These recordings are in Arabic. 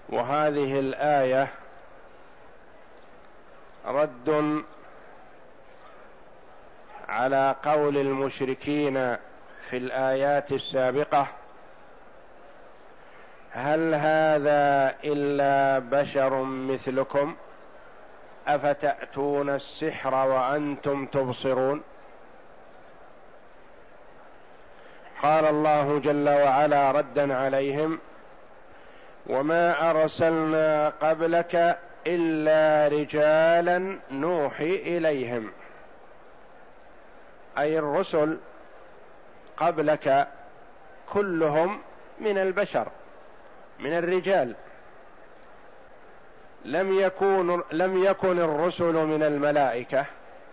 وهذه الآية رد على قول المشركين في الآيات السابقة: هل هذا إلا بشر مثلكم أفتأتون السحر وأنتم تبصرون. قال الله جل وعلا ردا عليهم: وما أرسلنا قبلك إلا رجالا نوحي إليهم، أي الرسل قبلك كلهم من البشر، من الرجال، لم يكن الرسل من الملائكة.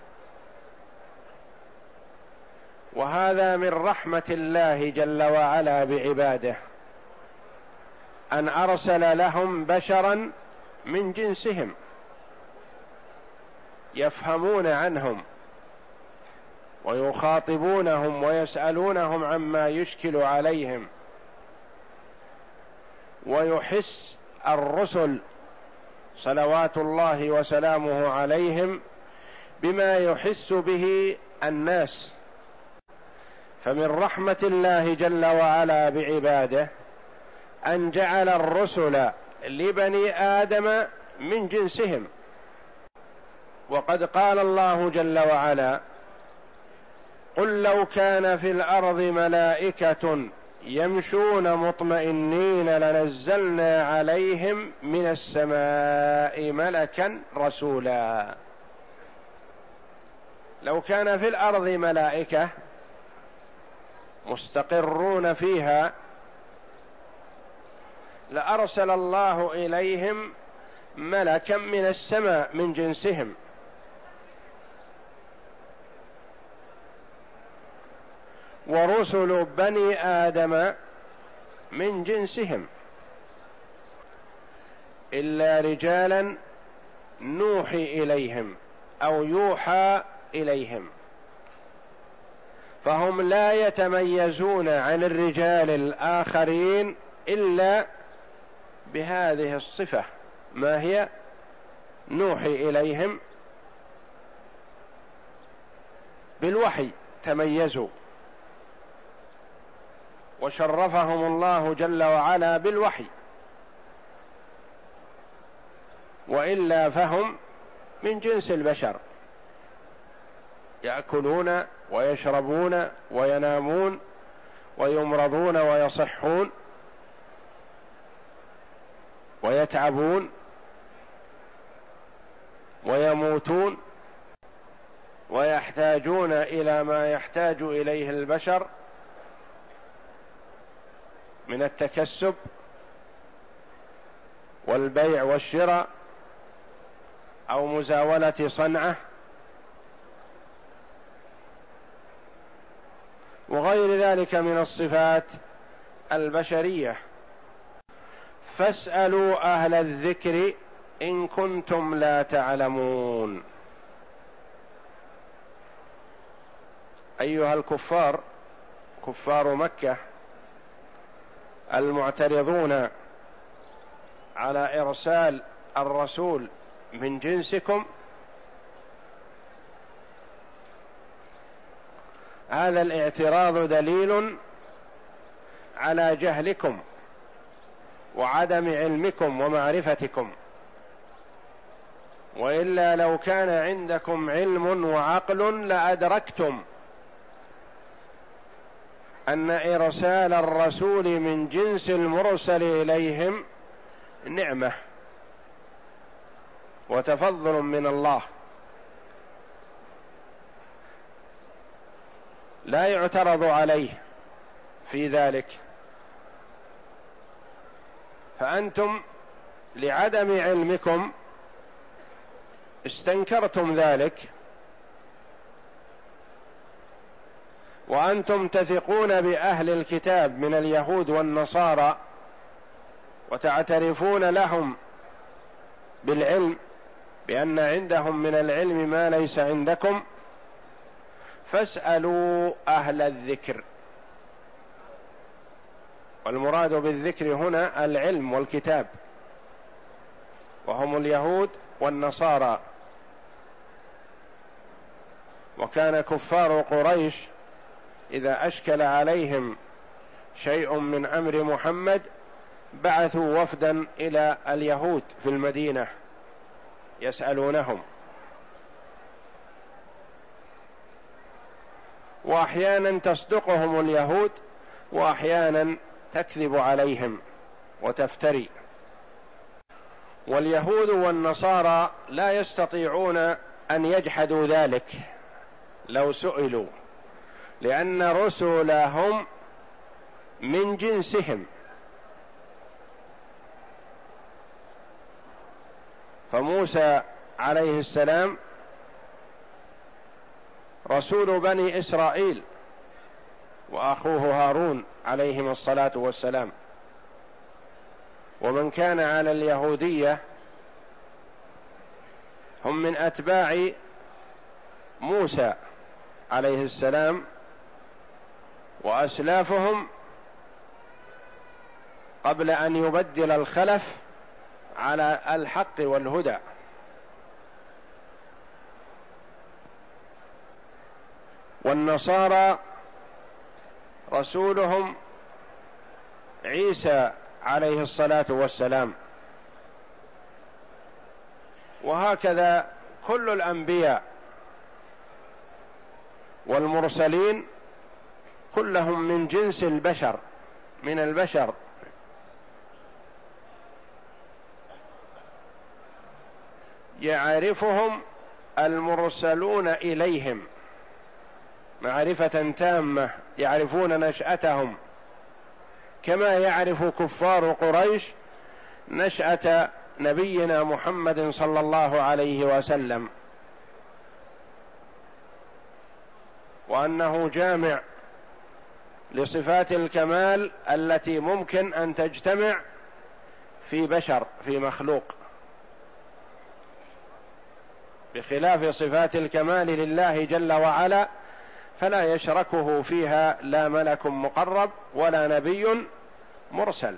وهذا من رحمة الله جل وعلا بعباده، أن أرسل لهم بشرا من جنسهم يفهمون عنهم ويخاطبونهم ويسألونهم عما يشكل عليهم، ويحس الرسل صلوات الله وسلامه عليهم بما يحس به الناس. فمن رحمة الله جل وعلا بعباده أن جعل الرسل لبني آدم من جنسهم. وقد قال الله جل وعلا: قل لو كان في الأرض ملائكة يمشون مطمئنين لنزلنا عليهم من السماء ملكا رسولا. لو كان في الأرض ملائكة مستقرون فيها لأرسل الله إليهم ملكا من السماء من جنسهم. ورسل بني آدم من جنسهم إلا رجالا نوحي إليهم أو يوحى إليهم، فهم لا يتميزون عن الرجال الآخرين إلا بهذه الصفة. ما هي؟ نوحي إليهم بالوحي، تميزوا وشرفهم الله جل وعلا بالوحي، وإلا فهم من جنس البشر، يأكلون ويشربون وينامون ويمرضون ويصحون ويتعبون ويموتون ويحتاجون إلى ما يحتاج إليه البشر من التكسب والبيع والشراء أو مزاولة صنعة وغير ذلك من الصفات البشرية. فاسألوا أهل الذكر إن كنتم لا تعلمون. أيها الكفار، كفار مكة المعترضون على إرسال الرسول من جنسكم، هذا الاعتراض دليل على جهلكم وعدم علمكم ومعرفتكم. وإلا لو كان عندكم علم وعقل لأدركتم أن إرسال الرسول من جنس المرسل إليهم نعمة وتفضل من الله لا يعترض عليه في ذلك. فأنتم لعدم علمكم استنكرتم ذلك، وأنتم تثقون بأهل الكتاب من اليهود والنصارى وتعترفون لهم بالعلم بأن عندهم من العلم ما ليس عندكم. فاسألوا أهل الذكر، والمراد بالذكر هنا العلم والكتاب وهم اليهود والنصارى. وكان كفار قريش إذا أشكل عليهم شيء من أمر محمد بعثوا وفدا إلى اليهود في المدينة يسألونهم، وأحيانا تصدقهم اليهود وأحيانا تكذب عليهم وتفتري. واليهود والنصارى لا يستطيعون أن يجحدوا ذلك لو سئلوا، لأن رسلهم من جنسهم. فموسى عليه السلام رسول بني إسرائيل، وأخوه هارون عليهما الصلاة والسلام. ومن كان على اليهودية هم من أتباع موسى عليه السلام، وأسلافهم قبل أن يبدل الخلف على الحق والهدى. والنصارى رسولهم عيسى عليه الصلاة والسلام. وهكذا كل الأنبياء والمرسلين كلهم من جنس البشر، من البشر. يعرفهم المرسلون إليهم معرفة تامة، يعرفون نشأتهم كما يعرف كفار قريش نشأة نبينا محمد صلى الله عليه وسلم، وأنه جامع لصفات الكمال التي ممكن أن تجتمع في بشر، في مخلوق، بخلاف صفات الكمال لله جل وعلا فلا يشركه فيها لا ملك مقرب ولا نبي مرسل.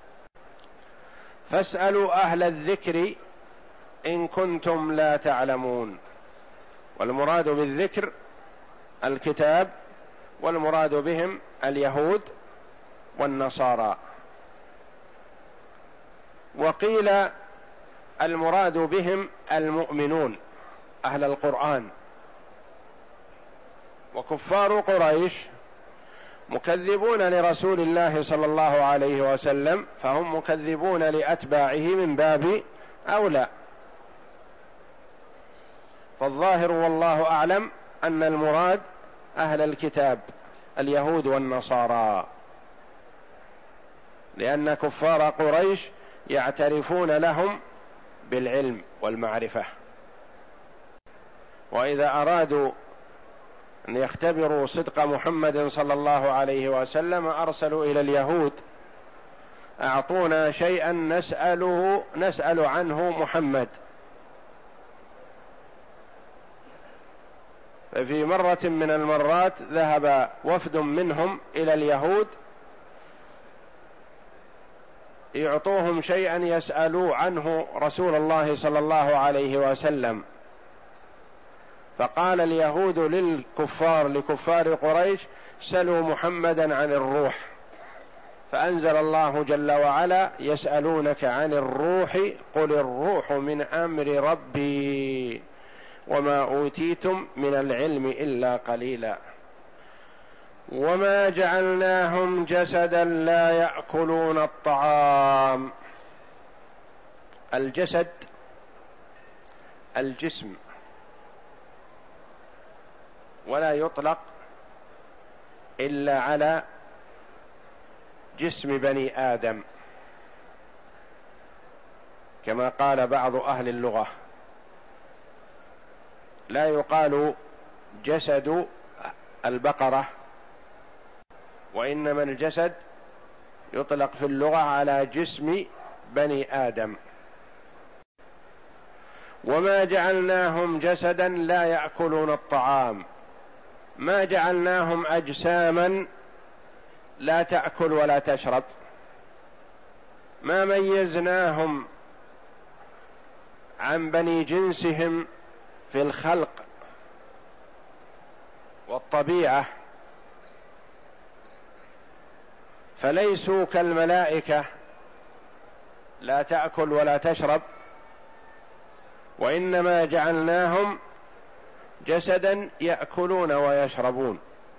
فاسألوا أهل الذكر إن كنتم لا تعلمون. والمراد بالذكر الكتاب، والمراد بهم اليهود والنصارى. وقيل المراد بهم المؤمنون أهل القرآن. وكفار قريش مكذبون لرسول الله صلى الله عليه وسلم، فهم مكذبون لأتباعه من باب أولى. فالظاهر والله أعلم أن المراد أهل الكتاب اليهود والنصارى، لأن كفار قريش يعترفون لهم بالعلم والمعرفة. وإذا أرادوا أن يختبروا صدق محمد صلى الله عليه وسلم أرسلوا إلى اليهود: أعطونا شيئا نسأل عنه محمد. ففي مرة من المرات ذهب وفد منهم إلى اليهود يعطوهم شيئا يسألوا عنه رسول الله صلى الله عليه وسلم، فقال اليهود لكفار قريش: سلوا محمدا عن الروح. فأنزل الله جل وعلا: يسألونك عن الروح قل الروح من أمر ربي وما أوتيتم من العلم إلا قليلا. وما جعلناهم جسدا لا يأكلون الطعام. الجسد الجسم، ولا يطلق إلا على جسم بني آدم، كما قال بعض أهل اللغة: لا يقال جسد البقرة، وإنما الجسد يطلق في اللغة على جسم بني آدم. وما جعلناهم جسدا لا يأكلون الطعام، ما جعلناهم أجساما لا تأكل ولا تشرب، ما ميزناهم عن بني جنسهم في الخلق والطبيعة، فليسوا كالملائكة لا تأكل ولا تشرب، وإنما جعلناهم جسدا يأكلون ويشربون،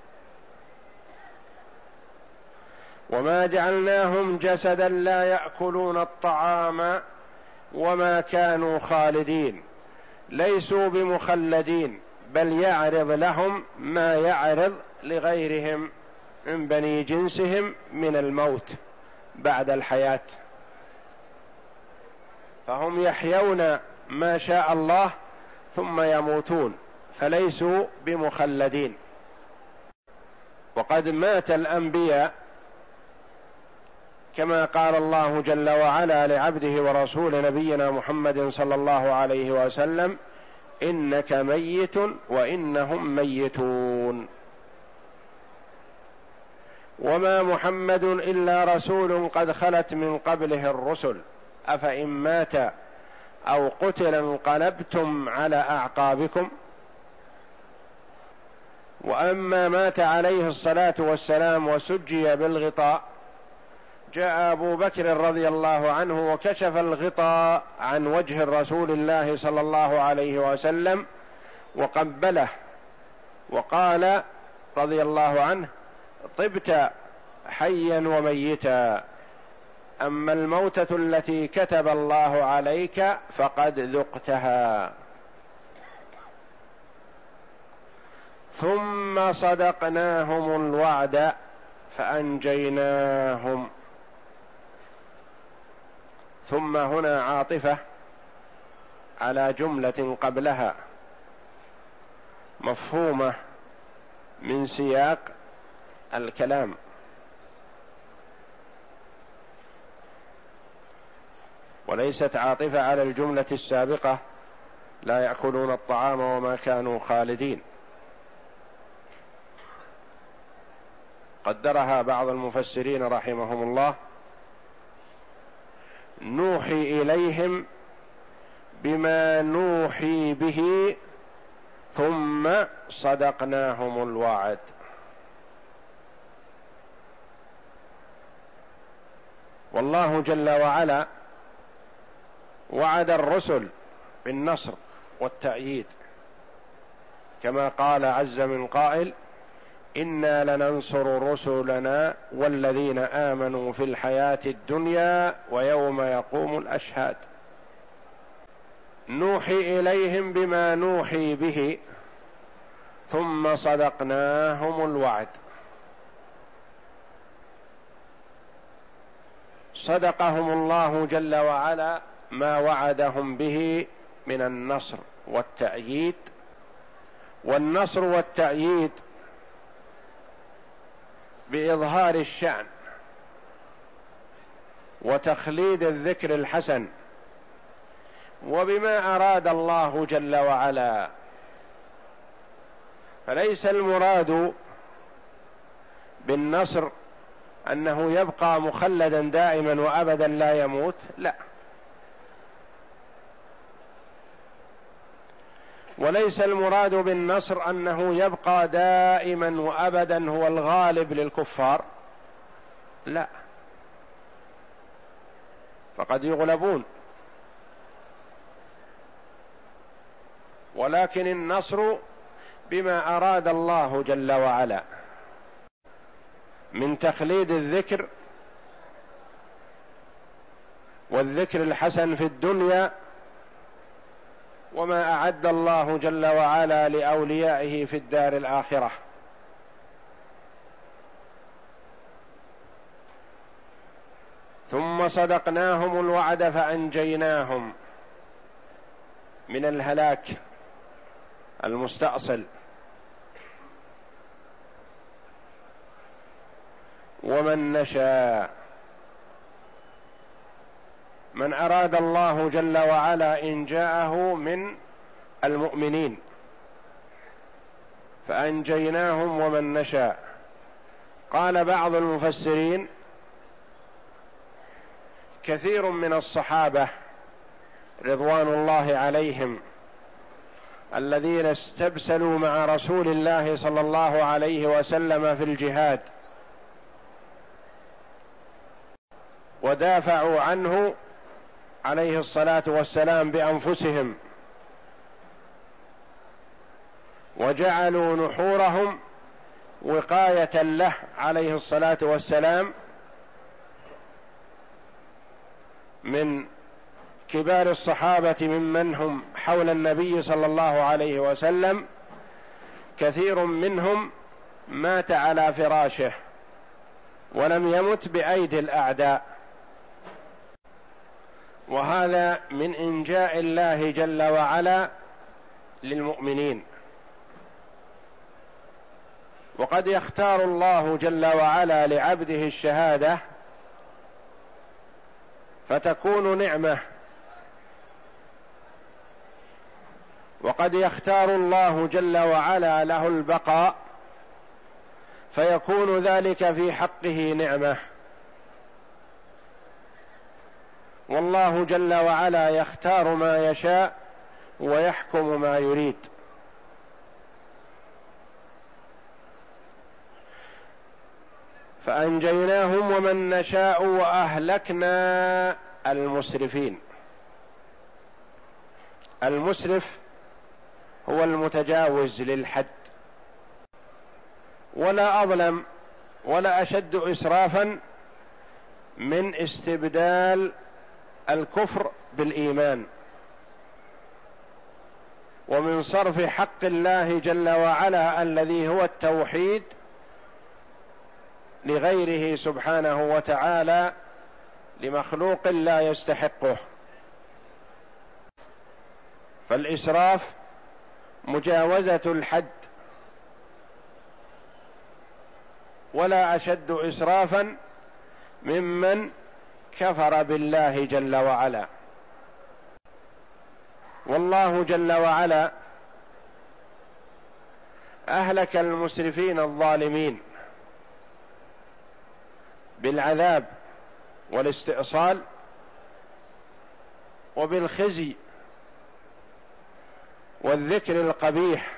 وما جعلناهم جسدا لا يأكلون الطعام وما كانوا خالدين، ليسوا بمخلدين، بل يعرض لهم ما يعرض لغيرهم من بني جنسهم من الموت بعد الحياة، فهم يحيون ما شاء الله ثم يموتون، فليسوا بمخلدين. وقد مات الأنبياء كما قال الله جل وعلا لعبده ورسول نبينا محمد صلى الله عليه وسلم: إنك ميت وإنهم ميتون. وما محمد إلا رسول قد خلت من قبله الرسل أفإن مات أو قتل انقلبتم على أعقابكم. وأما مات عليه الصلاة والسلام وسجي بالغطاء، جاء أبو بكر رضي الله عنه وكشف الغطاء عن وجه رسول الله صلى الله عليه وسلم وقبله وقال رضي الله عنه: طبت حيا وميتا، أما الموتة التي كتب الله عليك فقد ذقتها. ثم صدقناهم الوعد فأنجيناهم. ثم هنا عاطفة على جملة قبلها مفهومة من سياق الكلام، وليست عاطفة على الجملة السابقة: لا يأكلون الطعام وما كانوا خالدين. قدرها بعض المفسرين رحمهم الله: نوحي إليهم بما نوحي به ثم صدقناهم الوعد. والله جل وعلا وعد الرسل بالنصر والتأييد، كما قال عز من قائل: إنا لننصر رسلنا والذين آمنوا في الحياة الدنيا ويوم يقوم الأشهاد. نوحي إليهم بما نوحي به ثم صدقناهم الوعد. صدقهم الله جل وعلا ما وعدهم به من النصر والتأييد. والنصر والتأييد بإظهار الشأن وتخليد الذكر الحسن، وبما أراد الله جل وعلا. فليس المراد بالنصر أنه يبقى مخلدا دائما وأبدا لا يموت، لا. وليس المراد بالنصر أنه يبقى دائما وأبدا هو الغالب للكفار، لا، فقد يغلبون. ولكن النصر بما أراد الله جل وعلا من تخليد الذكر والذكر الحسن في الدنيا، وما أعد الله جل وعلا لأوليائه في الدار الآخرة. ثم صدقناهم الوعد فأنجيناهم من الهلاك المستأصل. ومن نشاء، من أراد الله جل وعلا إنجاءه من المؤمنين فأنجيناهم ومن نشاء. قال بعض المفسرين: كثير من الصحابة رضوان الله عليهم الذين استبسلوا مع رسول الله صلى الله عليه وسلم في الجهاد ودافعوا عنه عليه الصلاة والسلام بأنفسهم، وجعلوا نحورهم وقاية له عليه الصلاة والسلام من كبار الصحابة ممن هم حول النبي صلى الله عليه وسلم. كثير منهم مات على فراشه ولم يمت بأيدي الأعداء، وهذا من إنجاء الله جل وعلا للمؤمنين. وقد يختار الله جل وعلا لعبده الشهادة فتكون نعمة، وقد يختار الله جل وعلا له البقاء فيكون ذلك في حقه نعمة. والله جل وعلا يختار ما يشاء ويحكم ما يريد. فأنجيناهم ومن نشاء وأهلكنا المسرفين. المسرف هو المتجاوز للحد، ولا أظلم ولا أشد إسرافا من استبدال الكفر بالإيمان، ومن صرف حق الله جل وعلا الذي هو التوحيد لغيره سبحانه وتعالى لمخلوق لا يستحقه. فالإسراف مجاوزة الحد، ولا أشد إسرافا ممن كفر بالله جل وعلا. والله جل وعلا أهلك المسرفين الظالمين بالعذاب والاستئصال وبالخزي والذكر القبيح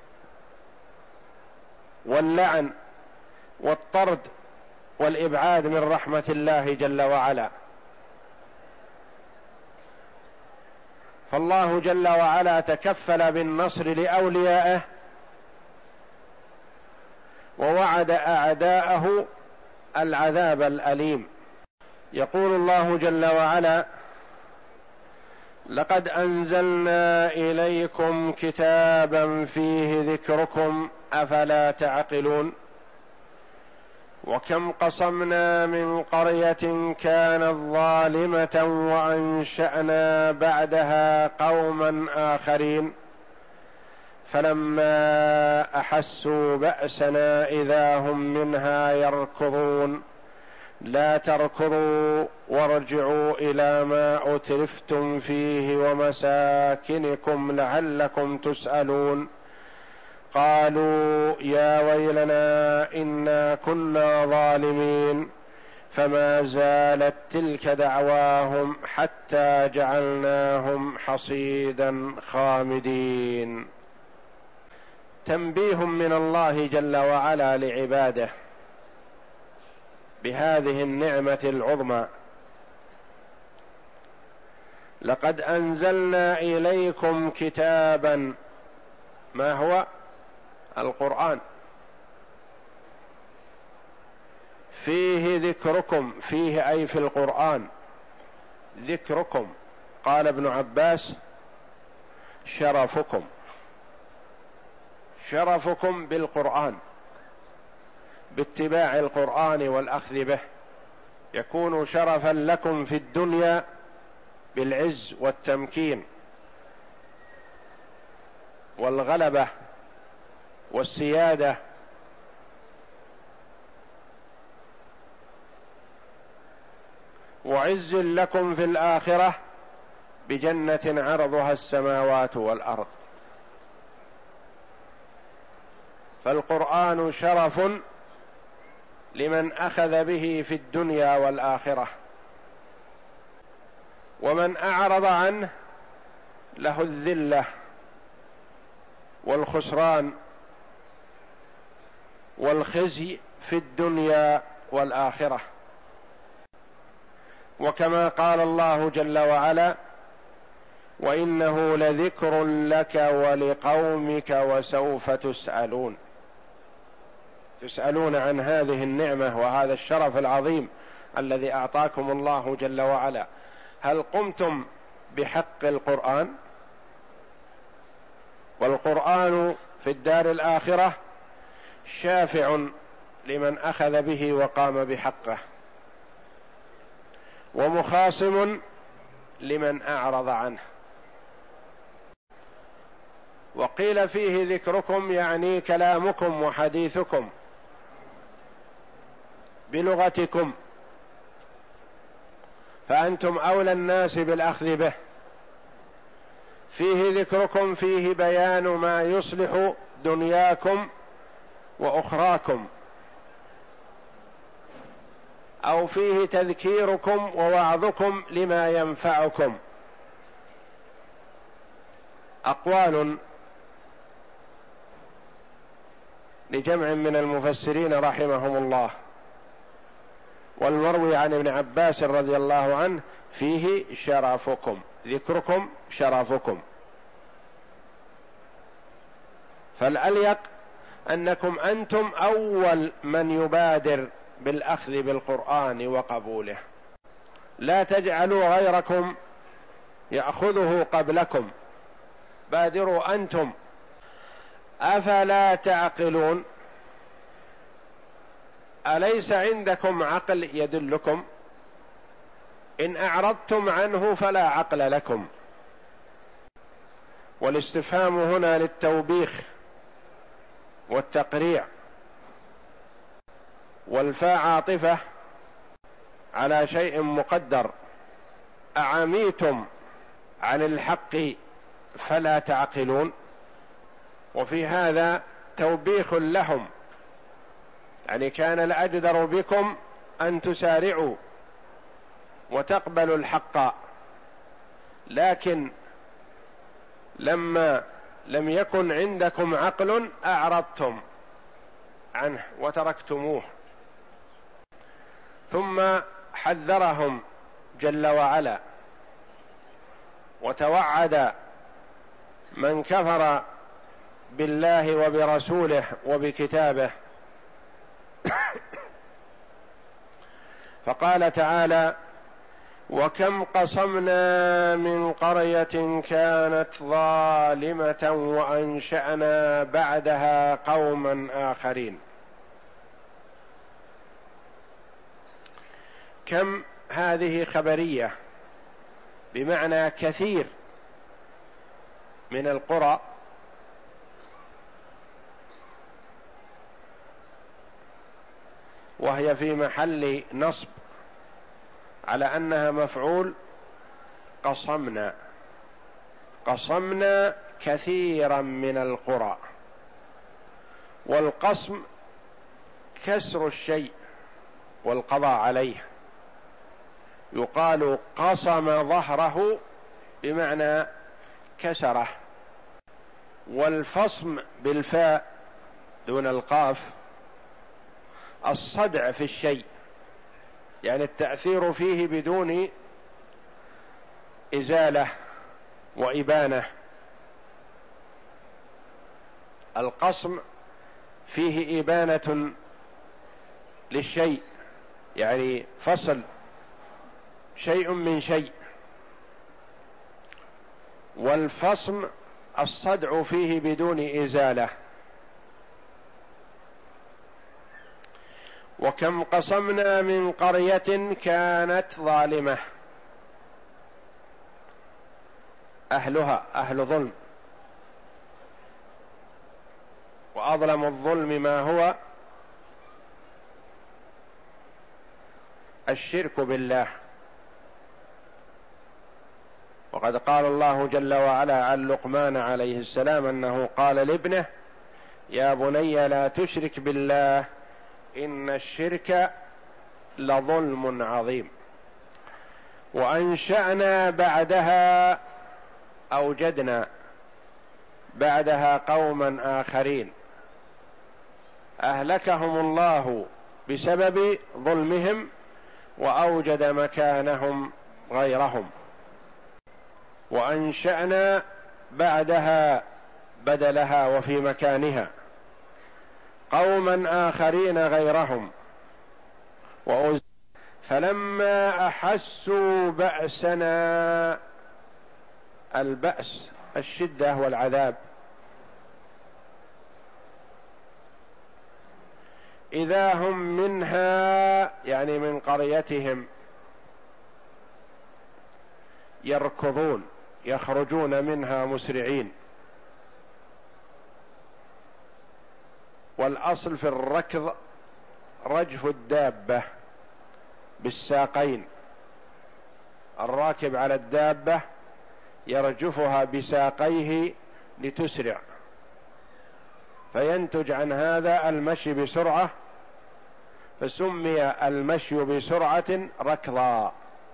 واللعن والطرد والإبعاد من رحمة الله جل وعلا. فالله جل وعلا تكفل بالنصر لأوليائه ووعد أعداءه العذاب الأليم. يقول الله جل وعلا: لقد أنزلنا إليكم كتابا فيه ذكركم أفلا تعقلون وكم قصمنا من قرية كانت ظالمة وأنشأنا بعدها قوما آخرين فلما أحسوا بأسنا إذا هم منها يركضون لا تركضوا وارجعوا إلى ما أترفتم فيه ومساكنكم لعلكم تسألون قالوا يا ويلنا إنا كنا ظالمين فما زالت تلك دعواهم حتى جعلناهم حصيدا خامدين. تنبيه من الله جل وعلا لعباده بهذه النعمة العظمى. لقد أنزلنا إليكم كتابا، ما هو؟ القرآن، فيه ذكركم، فيه أي في القرآن ذكركم. قال ابن عباس: شرفكم، شرفكم بالقرآن، باتباع القرآن والأخذ به، يكون شرفا لكم في الدنيا بالعز والتمكين والغلبة والسيادة، وعز لكم في الآخرة بجنة عرضها السماوات والأرض. فالقرآن شرف لمن أخذ به في الدنيا والآخرة، ومن أعرض عنه له الذلة والخسران والخزي في الدنيا والآخرة. وكما قال الله جل وعلا: وإنه لذكر لك ولقومك وسوف تسألون. تسألون عن هذه النعمة وهذا الشرف العظيم الذي أعطاكم الله جل وعلا. هل قمتم بحق القرآن؟ والقرآن في الدار الآخرة شافع لمن أخذ به وقام بحقه، ومخاصم لمن أعرض عنه. وقيل فيه ذكركم يعني كلامكم وحديثكم بلغتكم، فأنتم أولى الناس بالأخذ به. فيه ذكركم، فيه بيان ما يصلح دنياكم وأخراكم، أو فيه تذكيركم ووعظكم لما ينفعكم. أقوال لجمع من المفسرين رحمهم الله. والمروي عن ابن عباس رضي الله عنه: فيه شرفكم، ذكركم شرفكم. فالأليق أنكم أنتم أول من يبادر بالأخذ بالقرآن وقبوله، لا تجعلوا غيركم يأخذه قبلكم، بادروا أنتم. أفلا تعقلون؟ أليس عندكم عقل يدلكم؟ إن أعرضتم عنه فلا عقل لكم. والاستفهام هنا للتوبيخ والتقريع، والفاء عاطفة على شيء مقدر. أعميتم عن الحق فلا تعقلون؟ وفي هذا توبيخ لهم، يعني كان الأجدر بكم أن تسارعوا وتقبلوا الحق، لكن لما لم يكن عندكم عقل أعرضتم عنه وتركتموه. ثم حذرهم جل وعلا وتوعد من كفر بالله وبرسوله وبكتابه، فقال تعالى: وكم قصمنا من قرية كانت ظالمة وأنشأنا بعدها قوما آخرين. كم هذه خبرية بمعنى كثير من القرى، وهي في محل نصب على أنها مفعول. قصمنا، قصمنا كثيرا من القرى. والقصم كسر الشيء والقضاء عليه، يقال قصم ظهره بمعنى كسره. والفصم بالفاء دون القاف الصدع في الشيء، يعني التأثير فيه بدون إزالة وإبانة. القصم فيه إبانة للشيء، يعني فصل شيء من شيء. والفصم الصدع فيه بدون إزالة. وكم قصمنا من قرية كانت ظالمة، أهلها أهل ظلم، وأظلم الظلم ما هو الشرك بالله. وقد قال الله جل وعلا عن لقمان عليه السلام أنه قال لابنه: يا بني لا تشرك بالله إن الشرك لظلم عظيم. وأنشأنا بعدها أوجدنا بعدها قوما آخرين أهلكهم الله بسبب ظلمهم وأوجد مكانهم غيرهم، وأنشأنا بعدها بدلها وفي مكانها قوما آخرين غيرهم فلما أحسوا بأسنا، البأس الشدة والعذاب، إذا هم منها يعني من قريتهم يركضون، يخرجون منها مسرعين. والأصل في الركض رجف الدابة بالساقين، الراكب على الدابة يرجفها بساقيه لتسرع، فينتج عن هذا المشي بسرعة، فسمي المشي بسرعة ركضا.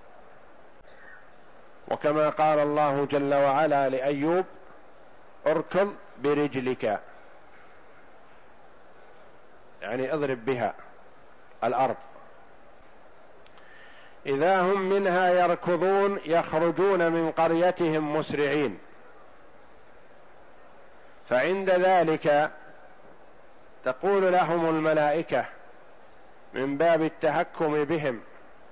وكما قال الله جل وعلا لأيوب: اركض برجلك، يعني اضرب بها الأرض. إذا هم منها يركضون، يخرجون من قريتهم مسرعين. فعند ذلك تقول لهم الملائكة من باب التهكم بهم،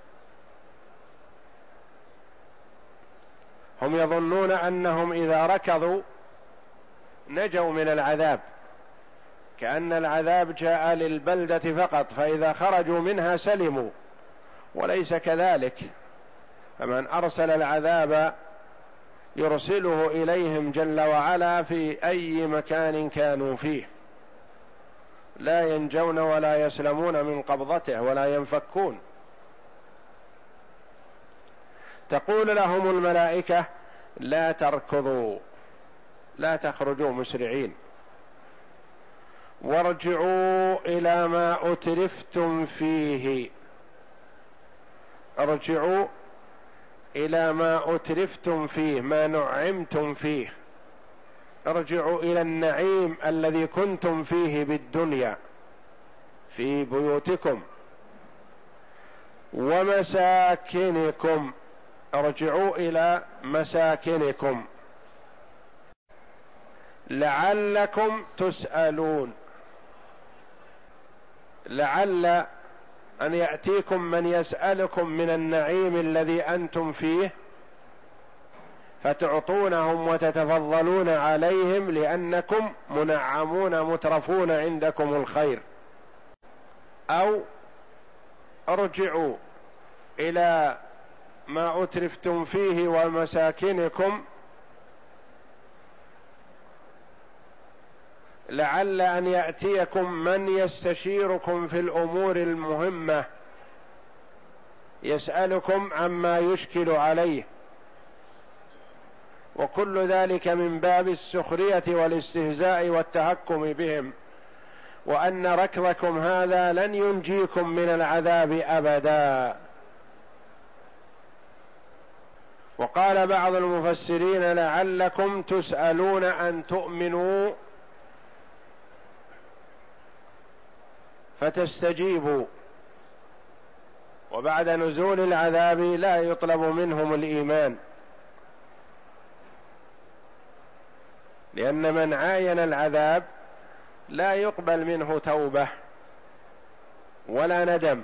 هم يظنون أنهم إذا ركضوا نجوا من العذاب، كأن العذاب جاء للبلدة فقط، فإذا خرجوا منها سلموا، وليس كذلك. فمن أرسل العذاب يرسله إليهم جل وعلا في أي مكان كانوا فيه، لا ينجون ولا يسلمون من قبضته ولا ينفكون. تقول لهم الملائكة: لا تركضوا، لا تخرجوا مسرعين، وارجعوا إلى ما أترفتم فيه. ارجعوا إلى ما أترفتم فيه، ما نعمتم فيه، ارجعوا إلى النعيم الذي كنتم فيه بالدنيا في بيوتكم ومساكنكم، ارجعوا إلى مساكنكم لعلكم تسألون. لعل أن يأتيكم من يسألكم من النعيم الذي أنتم فيه فتعطونهم وتتفضلون عليهم، لأنكم منعمون مترفون عندكم الخير. أو ارجعوا إلى ما أترفتم فيه ومساكنكم لعل أن يأتيكم من يستشيركم في الأمور المهمة، يسألكم عما يشكل عليه، وكل ذلك من باب السخرية والاستهزاء والتهكم بهم، وأن ركضكم هذا لن ينجيكم من العذاب أبدا. وقال بعض المفسرين: لعلكم تسألون أن تؤمنوا فتستجيبوا، وبعد نزول العذاب لا يطلب منهم الإيمان، لأن من عاين العذاب لا يقبل منه توبة ولا ندم.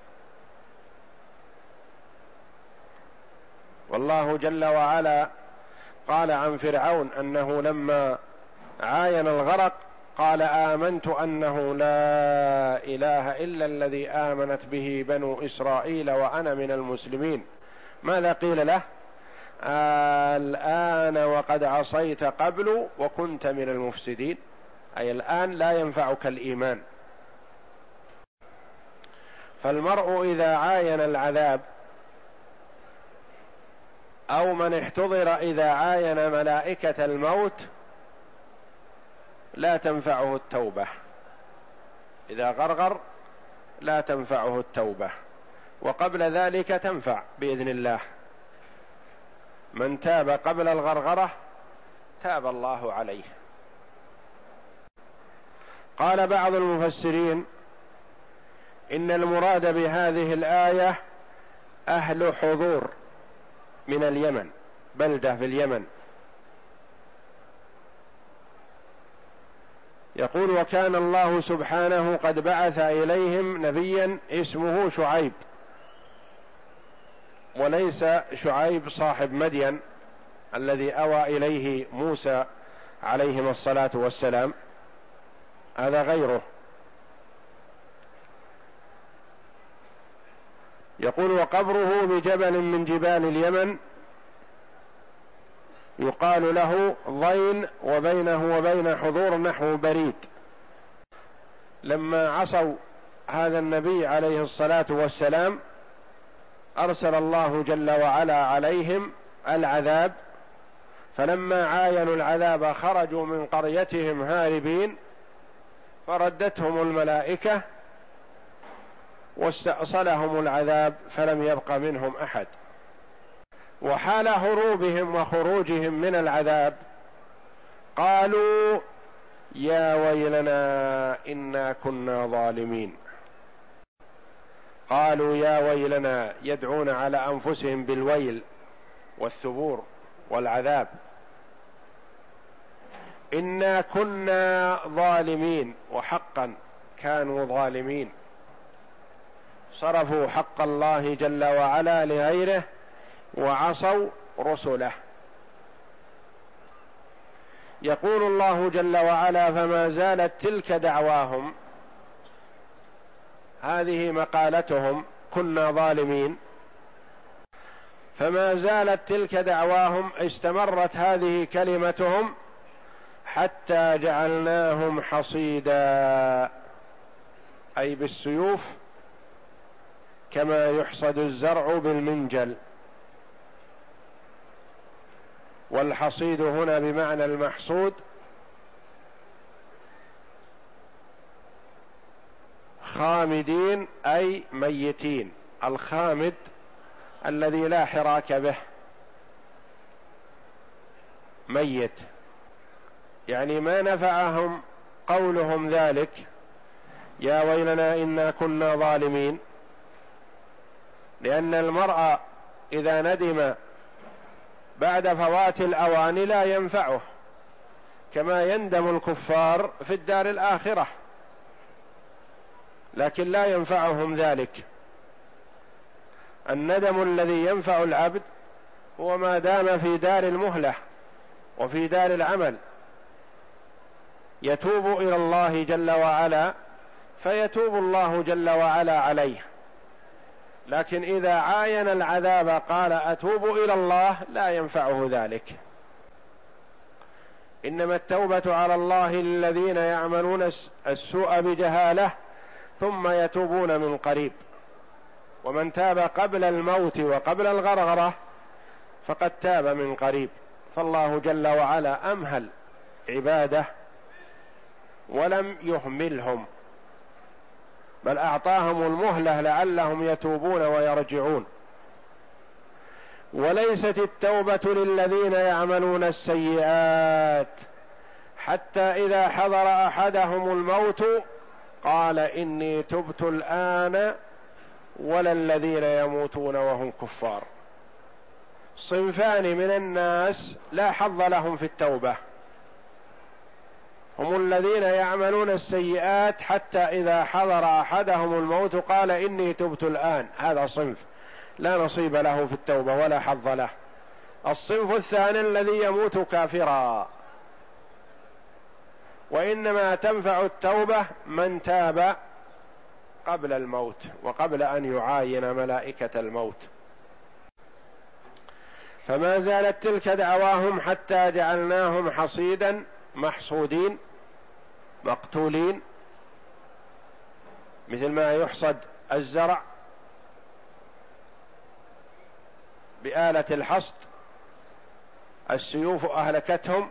والله جل وعلا قال عن فرعون أنه لما عاين الغرق قال: آمنت أنه لا إله إلا الذي آمنت به بنو إسرائيل وأنا من المسلمين. ماذا قيل له؟ الآن وقد عصيت قبل وكنت من المفسدين، أي الآن لا ينفعك الإيمان. فالمرء إذا عاين العذاب أو من احتضر إذا عاين ملائكة الموت لا تنفعه التوبة، إذا غرغر لا تنفعه التوبة، وقبل ذلك تنفع بإذن الله. من تاب قبل الغرغرة تاب الله عليه. قال بعض المفسرين إن المراد بهذه الآية أهل حضور من اليمن، بلدة في اليمن. يقول: وكان الله سبحانه قد بعث إليهم نبيا اسمه شعيب، وليس شعيب صاحب مدين الذي أوى إليه موسى عليهما الصلاة والسلام، هذا غيره. يقول: وقبره بجبل من جبال اليمن يقال له ضين، وبينه وبين حضور نحو بريد. لما عصوا هذا النبي عليه الصلاة والسلام أرسل الله جل وعلا عليهم العذاب، فلما عاينوا العذاب خرجوا من قريتهم هاربين، فردتهم الملائكة واستأصلهم العذاب فلم يبق منهم أحد. وحال هروبهم وخروجهم من العذاب قالوا: يا ويلنا إنا كنا ظالمين. قالوا يا ويلنا، يدعون على أنفسهم بالويل والثبور والعذاب. إنا كنا ظالمين، وحقا كانوا ظالمين، صرفوا حق الله جل وعلا لغيره وعصوا رسله. يقول الله جل وعلا: فما زالت تلك دعواهم، هذه مقالتهم كنا ظالمين، فما زالت تلك دعواهم، استمرت هذه كلمتهم حتى جعلناهم حصيدا، أي بالسيوف، كما يحصد الزرع بالمنجل. والحصيد هنا بمعنى المحصود، خامدين أي ميتين. الخامد الذي لا حراك به، ميت، يعني ما نفعهم قولهم ذلك: يا ويلنا إنا كنا ظالمين، لأن المرء إذا ندم بعد فوات الأوان لا ينفعه، كما يندم الكفار في الدار الآخرة، لكن لا ينفعهم ذلك. الندم الذي ينفع العبد هو ما دام في دار المهلة وفي دار العمل، يتوب إلى الله جل وعلا فيتوب الله جل وعلا عليه. لكن إذا عاين العذاب قال أتوب إلى الله، لا ينفعه ذلك. إنما التوبة على الله للذين يعملون السوء بجهالة ثم يتوبون من قريب، ومن تاب قبل الموت وقبل الغرغرة فقد تاب من قريب. فالله جل وعلا أمهل عباده ولم يهملهم، بل أعطاهم المهلة لعلهم يتوبون ويرجعون. وليست التوبة للذين يعملون السيئات حتى إذا حضر أحدهم الموت قال إني تبت الآن، ولا الذين يموتون وهم كفار. صنفان من الناس لا حظ لهم في التوبة، هم الذين يعملون السيئات حتى إذا حضر أحدهم الموت قال إني تبت الآن، هذا صنف لا نصيب له في التوبة ولا حظ له. الصنف الثاني الذي يموت كافرا، وإنما تنفع التوبة من تاب قبل الموت وقبل أن يعاين ملائكة الموت. فما زالت تلك دعواهم حتى جعلناهم حصيدا، محصودين، مقتولين، مثل ما يحصد الزرع بآلة الحصد، السيوف أهلكتهم،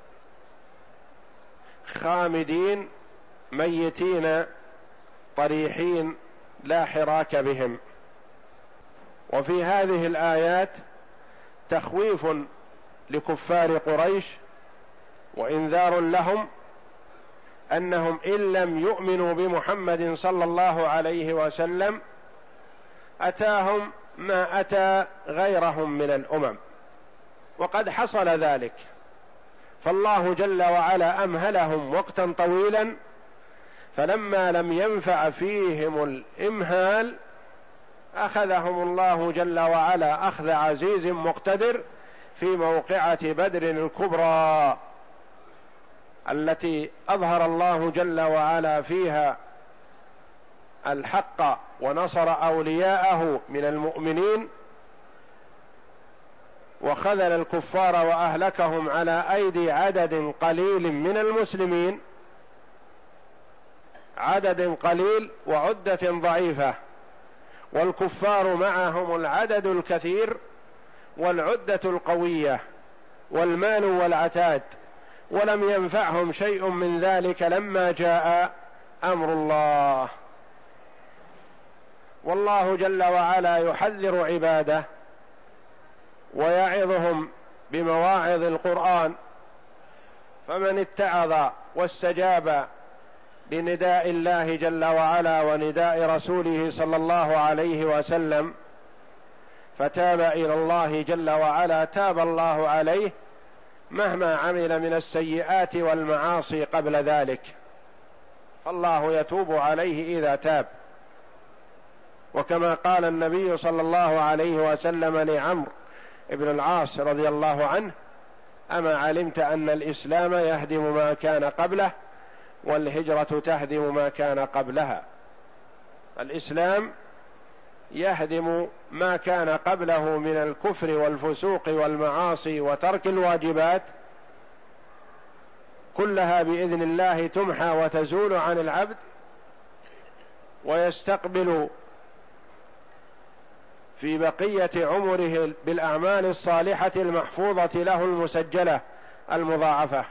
خامدين ميتين طريحين لا حراك بهم. وفي هذه الآيات تخويف لكفار قريش وإنذار لهم أنهم إن لم يؤمنوا بمحمد صلى الله عليه وسلم أتاهم ما أتى غيرهم من الأمم، وقد حصل ذلك، فالله جل وعلا أمهلهم وقتا طويلا، فلما لم ينفع فيهم الإمهال أخذهم الله جل وعلا أخذ عزيز مقتدر في موقعة بدر الكبرى التي أظهر الله جل وعلا فيها الحق ونصر أولياءه من المؤمنين، وخذل الكفار وأهلكهم على أيدي عدد قليل من المسلمين، عدد قليل وعدة ضعيفة، والكفار معهم العدد الكثير والعدة القوية والمال والعتاد، ولم ينفعهم شيء من ذلك لما جاء أمر الله. والله جل وعلا يحذر عباده ويعظهم بمواعظ القرآن، فمن اتعظ واستجاب لنداء الله جل وعلا ونداء رسوله صلى الله عليه وسلم فتاب إلى الله جل وعلا تاب الله عليه مهما عمل من السيئات والمعاصي قبل ذلك، فالله يتوب عليه إذا تاب. وكما قال النبي صلى الله عليه وسلم لعمرو بن العاص رضي الله عنه: أما علمت أن الإسلام يهدم ما كان قبله والهجرة تهدم ما كان قبلها؟ الإسلام يهدم ما كان قبله من الكفر والفسوق والمعاصي وترك الواجبات، كلها بإذن الله تمحى وتزول عن العبد، ويستقبل في بقية عمره بالأعمال الصالحة المحفوظة له المسجلة المضاعفة.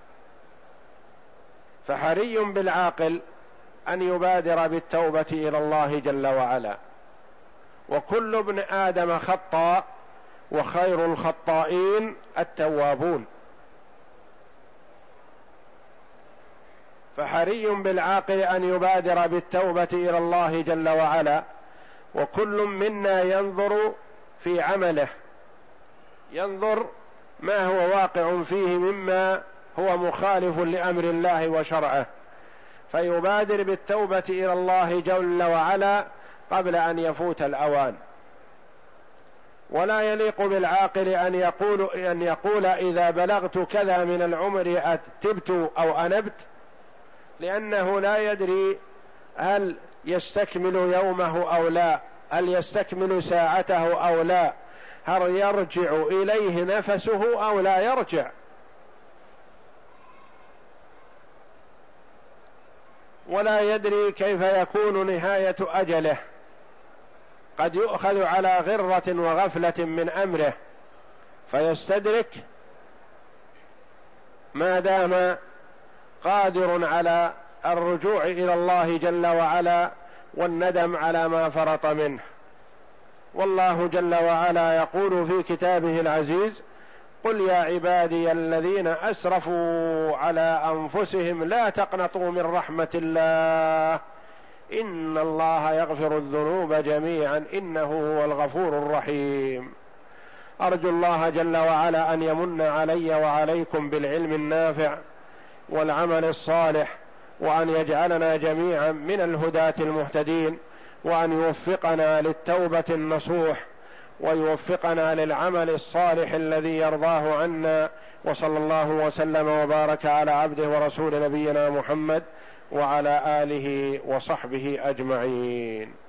فحري بالعاقل أن يبادر بالتوبة إلى الله جل وعلا، وكل ابن آدم خطاء وخير الخطائين التوابون. فحري بالعاقل أن يبادر بالتوبة إلى الله جل وعلا، وكل منا ينظر في عمله، ينظر ما هو واقع فيه مما هو مخالف لأمر الله وشرعه، فيبادر بالتوبة إلى الله جل وعلا قبل أن يفوت الأوان. ولا يليق بالعاقل أن يقول إذا بلغت كذا من العمر أتبت أو أنبت، لأنه لا يدري هل يستكمل يومه أو لا، هل يستكمل ساعته أو لا، هل يرجع إليه نفسه أو لا يرجع. ولا يدري كيف يكون نهاية أجله، قد يؤخذ على غرة وغفلة من أمره فيستدرك ما دام قادر على الرجوع إلى الله جل وعلا والندم على ما فرط منه. والله جل وعلا يقول في كتابه العزيز: قل يا عبادي الذين أسرفوا على أنفسهم لا تقنطوا من رحمة الله إن الله يغفر الذنوب جميعا إنه هو الغفور الرحيم. أرجو الله جل وعلا أن يمن علي وعليكم بالعلم النافع والعمل الصالح، وأن يجعلنا جميعا من الهداة المهتدين، وأن يوفقنا للتوبة النصوح، ويوفقنا للعمل الصالح الذي يرضاه عنا. وصلى الله وسلم وبارك على عبده ورسول نبينا محمد وعلى آله وصحبه أجمعين.